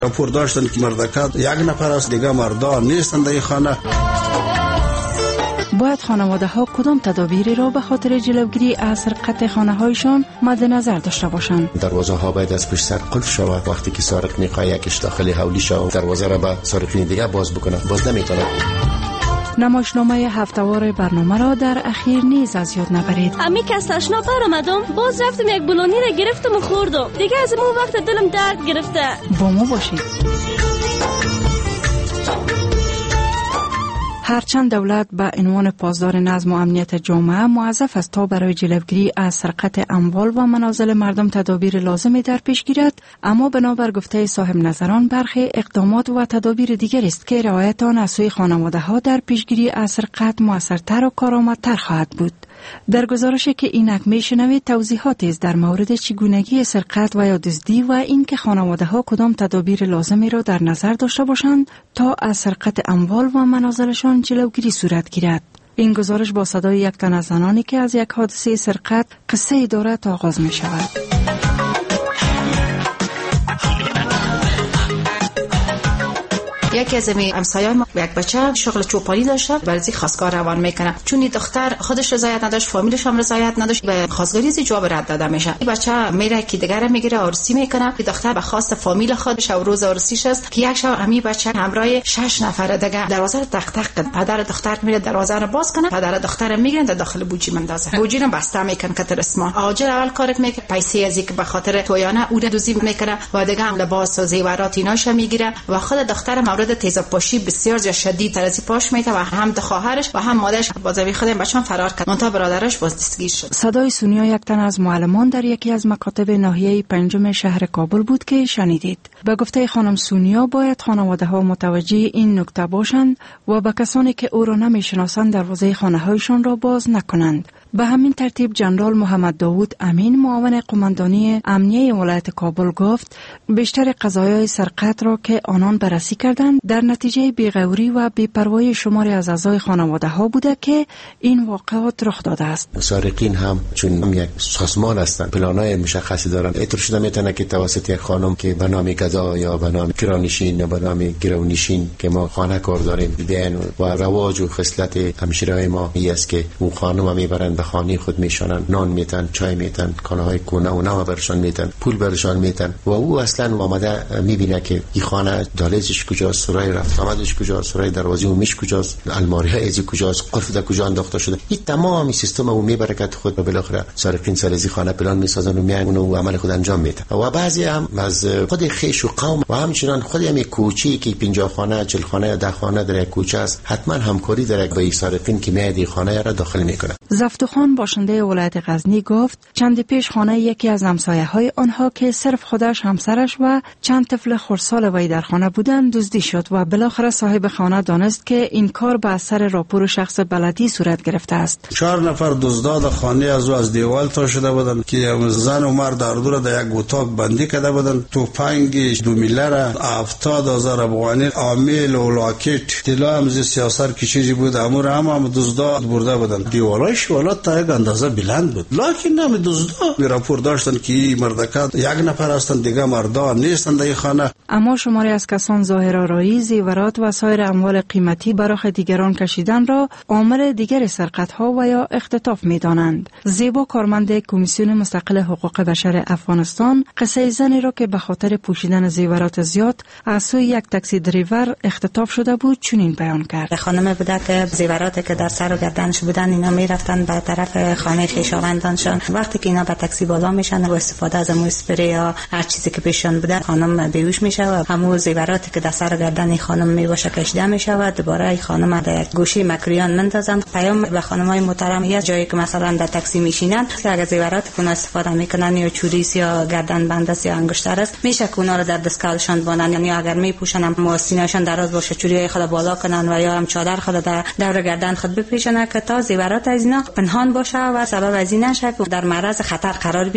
راپور داشتن که مردکات یک نفر است، دیگه مردان نیستند در این خانه. باید خانواده ها کدام تدابیری را به خاطر جلوگیری از سرقت خانه هایشان مد نظر داشته باشند؟ دروازه ها باید از پشت سر قفل شود. وقتی که سارق میخواد یکش داخل حولی شود، دروازه را به سارقین دیگه باز بکنه، باز نمیتونه. نمایشنامه هفته‌وار برنامه را در اخیر نیز از یاد نبرید. امی که از تشناب برآمدم، باز رفتم یک بلونی را گرفتم و خوردم. دیگه از اون وقت دلم درد گرفته. با ما باشید. هرچند دولت به عنوان پاسدار نظم و امنیت جامعه موظف است تا برای جلوگیری از سرقت اموال و منازل مردم تدابیر لازمی در پیش گیرد، اما بنابر گفته صاحب نظران برخی اقدامات و تدابیر دیگر است که رعایت آن از سوی خانواده ها در پیشگیری از سرقت موثرتر و کارآمدتر خواهد بود. در گزارشی که اینک میشنوید توضیحاتی است در مورد چگونگی سرقت و یا دزدی و اینکه خانواده ها کدام تدابیر لازمی را در نظر داشته باشند تا از سرقت اموال و منازلشان جلوگیری صورت گیرد. این گزارش با صدای یک تن از زنانی که از یک حادثه سرقت قصه دارد آغاز می شود. یکی از همسایه‌های ما یک بچه شغل چوپانی داشته، برای خواستگار روان میکنه. چون این دختر خودش رضایت نداشت، فامیلش هم رضایت نداشت، به خواستگاری جواب رد داده میشه. این بچه میره که دیگه میگیره، عروسی میکنه. این دختر به خواست فامیل خودش و روز عروسیش است که یک شب امی بچه همراه 6 نفر دیگه دروازه رو تق تق کنه. پدر دختر میره دروازه رو باز کنه، پدر دختر میگیرن در داخل بوجی مندازه، بوجی رو بسته میکنه که ترسما آجر اول کارت میکنه، پیسه از اینکه به خاطر تویانه او رو دوزی میکنه و دیگه هم لباس و زیورات ایناش میگیره و خود دختر مورد تیزپاشی بسیار شدید ترازی پاش میته و هم خواهرش و هم مادرش بازوی خودم بچه‌ام فرار کرد. منتها برادرش باز دستگیر شد. صدای سونیا یک تن از معلمان در یکی از مکاتب ناحیه پنجم شهر کابل بود که شنیدید. به گفته خانم سونیا باید خانواده ها متوجه این نکته باشند و به کسانی که او را نمیشناسند دروازه خانه هایشان را باز نکنند. به همین ترتیب جنرال محمد داوود امین معاون قماندانی امنیه ولایت کابل گفت بیشتر قضایای سرقت را که آنان بررسی کردند در نتیجه بی‌غوری و بی‌پروایی شماری از اعضای خانواده ها بوده که این واقعات رخ داده است. سارقین هم چون یک سازمان هستند، پلانای مشخصی دارند. اطلاع شده میتونه که توسط یک خانم که به نام گدا یا به نام کرانشین یا به نام گرونشین که ما خانه کار داریم بیان و رواج و خصلت همشیرهای ما است که اون خانم میبرند به خانه خود میشونن، نان میتن، چای میتن، کالاهای کونه و نو برشان میتن، پول برشان میتن و او اصلا آمده میبینه که این خانه دهلیزش کجاست، سرای رفت آمدش کجاست، سرای دروازه و میش کجاست، الماری ها از کجاست، قفل در کجا انداخته شده. این تمام سیستم او میبره که خود به بالاخره سارقین سر از خانه پلان میسازن و میان و عمل خود انجام میدن. و بعضی هم از خود خیش و قوم و همچنان خود همین کوچی که 50 خانه 40 خانه یا 10 خانه در یک کوچه است حتما همکاری داره با این سارقین که میاد خانه را داخل میکنه. زفتخان باشنده ولایت غزنی گفت چند پیش خانه یکی از همسایه‌های آنها که صرف خودش، همسرش و چند طفل خردسال وی در خانه بودند دزدی شد و بالاخره صاحب خانه دانست که این کار به اثر راپور شخص بلدی صورت گرفته است. 4 نفر دزدان خانه از دیوال تا شده بودند که زن و مرد در دور در یک اتاق بندی کرده بودند. توفنگ 2 میلیارد 70,000 افغانی، عامل و لاکت طلا هم سیاست کی چیزی بود امور هم دزدا برده بودند. دیوالش والا تا یک اندازه بلند بود، لکن هم دزدا راپور داشتن که مردکات یک نفر هستند، دیگه مردان نیستند در خانه. اما شماری از کسان ظاهرآرایی، زیورات و سایر اموال قیمتی برای دیگران کشیدن را عامل دیگر سرقت ها و یا اختطاف می‌دانند. زیبا کارمند کمیسیون مستقل حقوق بشر افغانستان قصه زنی را که به خاطر پوشیدن زیورات زیاد از سوی یک تاکسی دریور اختطاف شده بود چنین بیان کرد. خانم بوده که زیوراتی که در سر و گردنش بودن اینا میرفتن به طرف خانه خویشاوندانشان. وقتی که اینا به تاکسی بالا میشن و استفاده از امو اسپری یا هر چیزی که پیشان بوده خانم بیهوش میشه و همو زیوراتی که در سر و گردن خانم میباشه کشیده میشه و دوباره این خانم در گوشی مکریان مندازن. پیام به خانمای محترم یه جایی که مثلا در تاکسی میشینن که اگه زیورات کنه استفاده میکنن یا چوریس یا گردن بندست یا انگشتر است میشه که اونا رو در دستکالشان بانن، یعنی اگر میپوشن هم سینه‌شان دراز باشه چوری خود بالا کنن و یا هم چادر خود در دور گردن خود بپیچونن که تا زیورات از اینا پنهان باشه و سبب از این نشه که در معرض خطر قرار بگیره.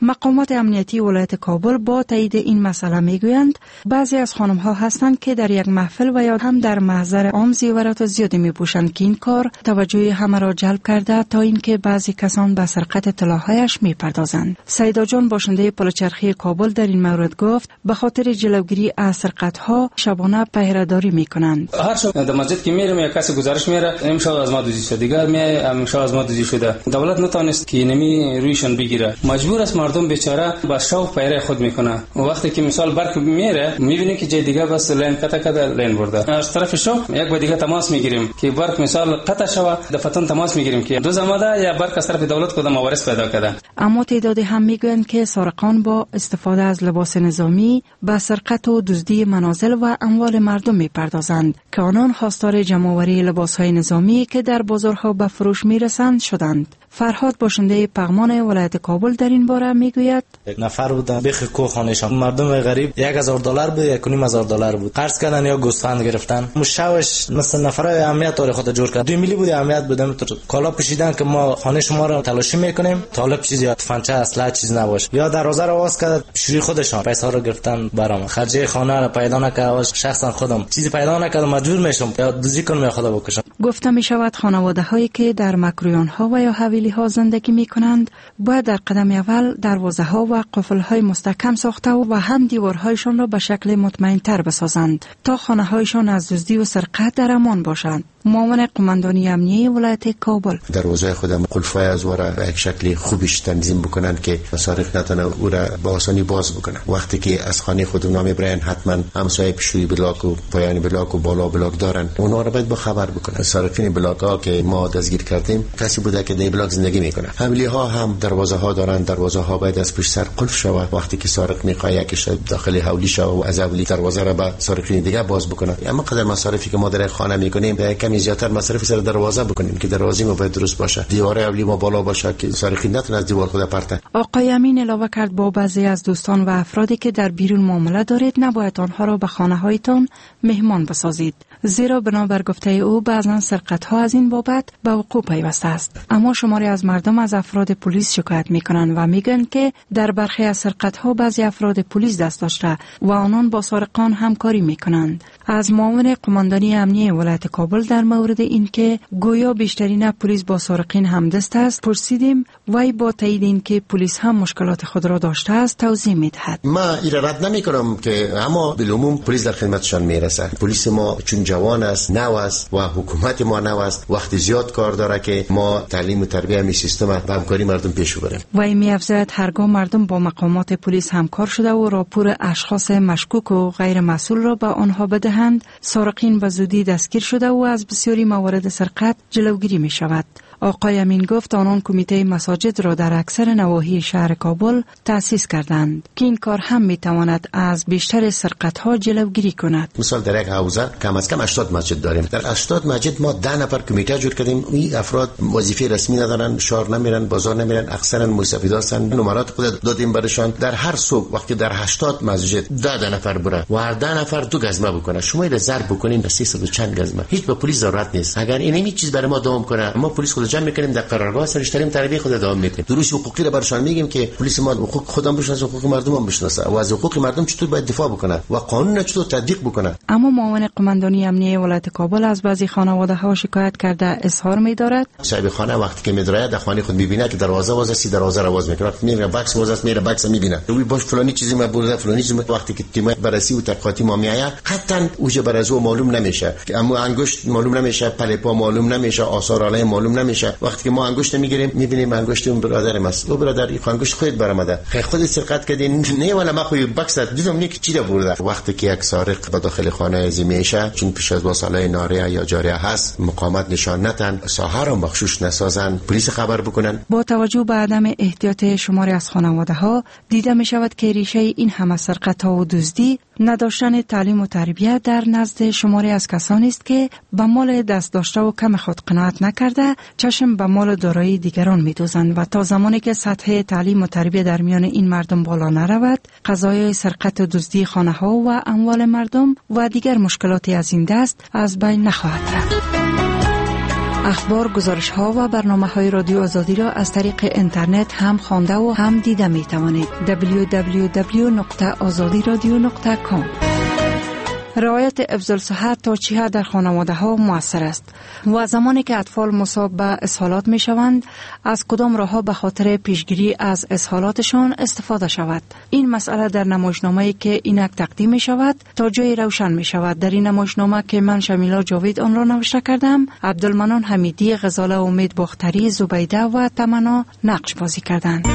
مقامات امنیتی ولایت کابل با تایید این مسئله میگویند بعضی از خانم ها هستند که در یک محفل و یا هم در محضر عام زیورات زیادی میپوشند که این کار توجه همه را جلب کرده تا اینکه بعضی کسان به سرقت طلاهایش میپردازند. سیدا جان باشنده پلچرخی کابل در این مورد گفت به خاطر جلوگیری از سرقت ها شبانه پهره‌داری میکنند. هر شب در مسجد که میرم یک کسی گزارش میاره امشب از ما دزدی شده، دیگر میای امشب از ما دزدی شده. دولت نتونست که نمی رویشون بگیره، مجبور است مردم بیچاره با شوق پیره خود میکنه. وقتی که مثال برق میره میبینی که جای دیگه بس لین قطع لین برده، از طرف شوق یک با دیگه تماس میگیریم که برق مثال قطع شوه دفتن تماس میگیریم که دو زماده یا برق از طرف دولت کدام موارد پیدا کرده. اما تعدادی هم میگویند که سارقان با استفاده از لباس نظامی به سرقت و دزدی منازل و اموال مردم میپردازند که آنان خواستار جمع‌آوری لباس‌های نظامی که در بازارها به فروش میرسند شدند. فرهاد باشنده پغمان ولایت کابل در این باره میگوید یک نفر بودن بیخ کوخانشان مردم غریب $1000 بود، $1500 بود، قرض کردن یا گوسفند گرفتن. مشاوش مثلا نفرای امنیت داره خود جور کرد 2 میلی بود امنیت بودم کالا پوشیدن که ما خانه شما رو تلاشی میکنیم طالب چیزی یا فنچه اسلحه چیز نباشه، یا دروازه رو باز کرد شوری خودشان پیسه رو گرفتن برام خرجه خانه رو پیدا نکردم، شخصا خودم چیزی پیدا نکردم مجبور میشم یا دزدی کنم یا خدا بکشم. گفته می شود خانواده هایی که در مکرویان ها و یا حویلی ها زندگی می کنند باید در قدم اول دروازه ها و قفل های مستحکم ساخته و هم دیوارهایشان را به شکل مطمئن تر بسازند تا خانه هایشان از دزدی و سرقت در امان باشند. معاون قماندانی امنیتی ولایت کابل دروازه خودم قفل‌های از ورا به یک شکل خوبش تنظیم بکنند که سارق نتونه او را با آسانی باز بکنه. وقتی که از خانه خودم نمیبرن حتما همسایه پیشوی بلاک و پایان بلاک و بالا بلاک دارن، اونها را باید با خبر بکنن. سارقین بلاک ها که ما دستگیر کردیم کسی بوده که در بلاک زندگی میکنه. حملی ها هم دروازه ها دارن، دروازه ها باید از پشت سر قفل شود. وقتی که سارق میخواد یکیش داخل حولی شود و از حولی دروازه را به سارقین دیگه باز بکنه. اما قدر مصارفی که ما در خانه میکنیم به کمی زیادتر مصرف سر دروازه بکنیم که دروازه ما باید درست باشه، دیوار حولی ما بالا باشه که سارقین نتونه از دیوار خود پرته. آقای امین علاوه کرد با بعضی از دوستان و افرادی که در بیرون معامله دارید نباید آنها را به خانه هایتان مهمان بسازید، زیرا بنابر گفته او بعضا سرقت ها از این بابت به وقوع پیوسته است. اما شماری از مردم از افراد پلیس شکایت میکنند و میگن که در برخی از سرقت ها بعضی افراد پلیس دست داشته و آنان با سارقان همکاری میکنند. از معاون قماندانی امنیتی ولایت کابل در مورد اینکه گویا بیشترین پلیس با سارقین همدست است پرسیدیم. وی با تایید اینکه پلیس هم مشکلات خود را داشته است توضیح میدهد. ما ایره رد نمیکنم که اما بالعموم پلیس در خدمتشان میرسه. پلیس ما چون جوان است، نو است و حکومت ما نو است، وقت زیاد کار داره که ما تعلیم و تربیت می سیستم و همکاری مردم پیش ببریم. وی می‌افزاید هرگاه مردم با مقامات پلیس همکار شده و راپور اشخاص مشکوک و غیر مسئول را به آنها بدهند، سارقین به زودی دستگیر شده و از بسیاری موارد سرقت جلوگیری می شود. آقای امین گفت آنان کمیته مساجد را در اکثر نواحی شهر کابل تأسیس کردند که این کار هم می تواند از بیشتر سرقت ها جلوگیری کند. مثال در یک حوزه کم از کم 80 مسجد داریم. در 80 مسجد ما 10 نفر کمیته جور کردیم. این افراد وظیفه رسمی ندارن، شهر نمیرن، بازار نمیرن، اکثرا مستفید هستند. نمرات خود دادیم برشان. در هر صبح وقتی در 80 مسجد 10 نفر بره و هر 10 نفر 2 گزمه بکنه، شما این ضرب بکنین به 300 چند گزمه. هیچ به پلیس ضرورت نیست. اگر اینمی چیز برای ما دوام کنه، ما پلیس خود جمع میکنیم در قرارگاه سرشتریم تربیت خود دوام میکنیم. دروش حقوقی را برشان میگیم که پلیس ما حقوق خودم بشناسه، حقوق مردم هم بشناسه و از حقوق مردم چطور باید دفاع بکنه و قانون چطور تطبیق بکنه. اما معاون قماندانی امنیتی ولایت کابل از بعضی خانواده ها شکایت کرده اظهار می‌دارد صاحب خانه وقتی که می‌دره در خانه خود می‌بینه که دروازه باز است، دروازه را باز می‌کنه، وقتی میره باکس باز است میره باکس می‌بینه روی باش فلانی چیزی ما بوده فلانی چیزی. وقتی که تیم بررسی و تحقیقاتی ما میآید قطعاً اوج برازو معلوم نمیشه، اما انگشت معلوم نمیشه، پله پا معلوم نمیشه، آثار علیه معلوم نمیشه. وقتی که ما انگشت میگیریم می‌بینیم انگشت اون برادر ماست، او برادر این انگشت خودت برآمده، خود سرقت کردین نه ولی ما خو باکس دیدم نیک چی برده. وقتی که یک سارق به داخل خانه ازی میشه چون پیش از مسئله ناریه یا جاریه هست مقاومت نشان ندن، ساحه را مخشوش نسازن، پلیس خبر بکنن. با توجه به عدم احتیاط شماری از خانواده ها دیده می شود که ریشه این همه سرقت ها و دزدی نداشتن تعلیم و تربیت در نزد شماری از کسانی است که به مال دست داشته و کم خود قناعت نکرده چشم به مال دارایی دیگران می‌دوزند و تا زمانی که سطح تعلیم و تربیت در میان این مردم بالا نرود قضایای سرقت و دزدی خانه ها و اموال مردم و دیگر مشکلاتی از این دست از بین نخواهد رفت. اخبار، گزارش‌ها و برنامه‌های رادیو آزادی را از طریق اینترنت هم خوانده و هم دیده می‌توانید. www.azadiradio.com. رعایت افضل صحت تا چه حد در خانواده‌ها مؤثر است و زمانی که اطفال مصاب به اسهالات می‌شوند از کدام راه‌ها به خاطر پیشگیری از اسهالاتشان استفاده شود. این مسئله در نمایشنامه‌ای که اینک تقدیم می‌شود تا جای روشن می‌شود. در این نمایشنامه که من شمیلا جاوید آن را نوشته کردم، عبدالمنان حمیدی، غزاله امید باختری، زبیده و تمنا نقش بازی کردند.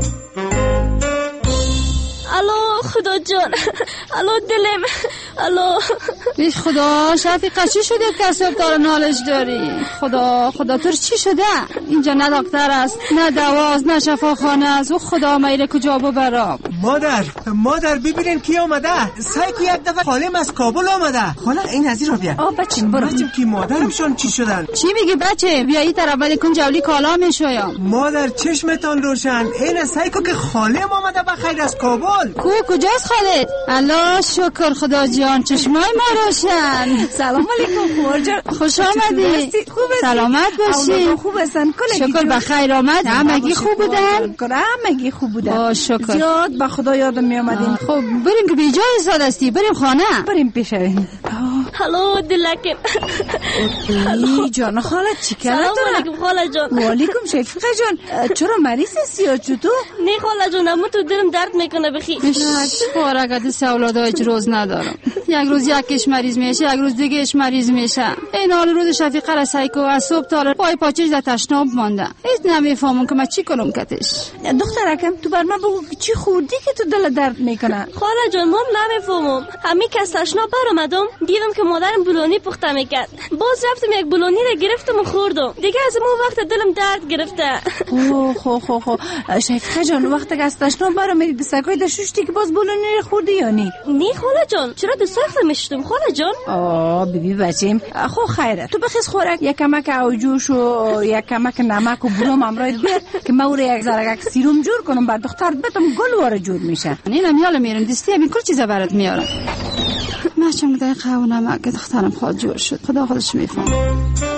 الو خدا جان، الو دلم، الو بیش خدا. شفیقه چی شده که صبح داره نالش داری؟ خدا تو چی شده؟ اینجا نه دکتر است، نه دواست، نه شفاخانه است. و خدا میره کجا ببرم؟ مادر ببینین کی آمده. سایکو یک دفعه خالم از کابل آمده. خاله این از این رو بیا. بچه برو. بچه کی مادرمشون چی شدن؟ چی میگی بچه؟ بیا این طرف بده کن جولی کالا میشویم. مادر چشمتان روشن. این سایکو که خالم آمده بخیر از کابل. کجاست خالد؟ الله شکر خدا جان، چشمای ما روشن. سلام علیکم خور جان، خوش آمدی. سلامت باشی. خوب هستن؟ شکر بخیر آمد. همگی خوب بودن؟ همگی خوب بودن. شکر. زیاد به خدا یادم می اومدین. خب بریم که بیجای ایستاده استی، بریم خانه. بریم پیشوین. هلو دلکم. ای جان خالت چی کردن؟ سلام علیکم خاله جان. و علیکم شفیقه جان. چرا مریض هستی یا چطور؟ نه خاله جان، اما تو دلم درد میکنه بخی. خورگت سولادای روز ندارم. یک روز یکیش مریض میشه، یک روز دیگهش مریض میشه. این حال روز شفیقه را سایکو از صبح تا پای پاچش در تشناب مانده. هیچ نمیفهمم که من چی کنم کتش. دخترکم تو بر من بگو چی خوردی که تو دل درد میکنه؟ خاله جان من نمیفهمم. همین که از تشناب برآمدم دیدم که مادرم بولونی پخته میکرد. باز رفتم یک بولونی را گرفتم و خوردم. دیگه از اون وقت دلم درد گرفته. خو شفیقه جان وقتی که از تشناب برآمدی دستکای دشوشتی که باز بولونی را خوردی یا نی؟ نی خاله جان، چرا دستای میشتم خاله جان؟ بیبی بچیم خو خیره تو بخیز خورک یک کمک اوجوش و یک کمک نمک و بروم امرای بیار که ما او یک زرگک سیروم جور کنم بعد دختر بتم گل واره جور میشه. اینم یاله میرم دستی همین کل چیزا برات میارم. ماشم دقیقه و نمک دخترم خود جور شد. خدا خودش میفهم.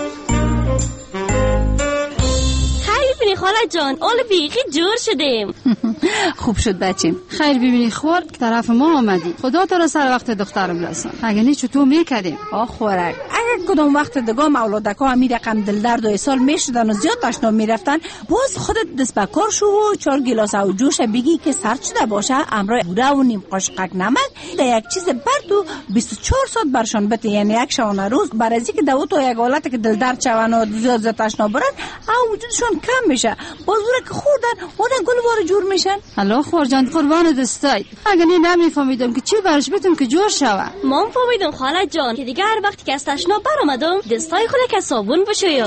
ببینی خاله جان اول بیخی جور شدیم. خوب شد بچیم. خیر ببینی خور که طرف ما آمدی. خدا تو را سر وقت دخترم رسان. اگه نه چطور میکردیم؟ خورک اگه کدوم وقت دگام اولادکا همی رقم دلدرد و ایسال میشدن و زیاد تشناب میرفتن باز خودت دست بکار شو و 4 گیلاس او جوش بگی که سرد شده باشه امرای بوره و نیم قاشقک نمک در یک چیز برد و 24 ساعت برشان بده، یعنی یک شبانه روز برای اینکه دو تا یک حالت که دلدرد شون و زیاد تشناب برن او وجودشون کم میشه. بازوره که خوردن اون گل واره جور میشن. الله خور جان قربان دستای. اگه نمیفهمیدم که چی برش بتم که جور شوه. من فهمیدم خاله جان که دیگه هر وقتی که از تشناب برآمدم دستای خود که صابون بشویم.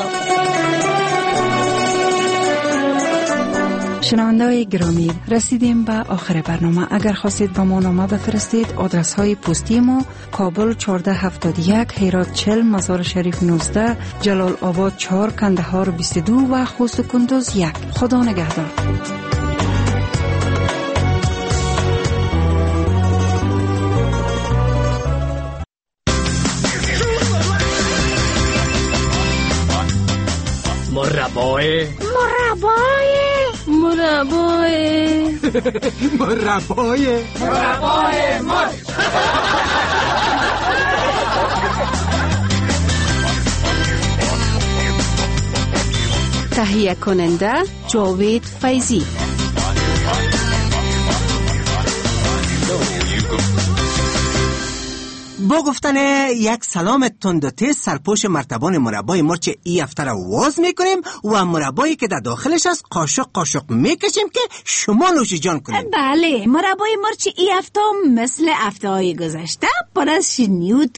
شنونده‌های گرامی رسیدیم به آخر برنامه. اگر خواستید با ما نامه بفرستید آدرس های پستی ما کابل 1471 هرات 40 مزار شریف 19 جلال آباد 4 کندهار 22 و خوست و کندوز 1. خدا نگهدار. مربای تهیه کننده جاوید فیضی. با گفتن یک سلام تند و تیز سرپوش مرتبان مربای مرچ ای هفته را واز میکنیم و مربایی که در داخلش است قاشق میکشیم که شما نوش جان کنیم. بله مربای مرچ ای هفته مثل هفته های گذشته پر از شیرینی و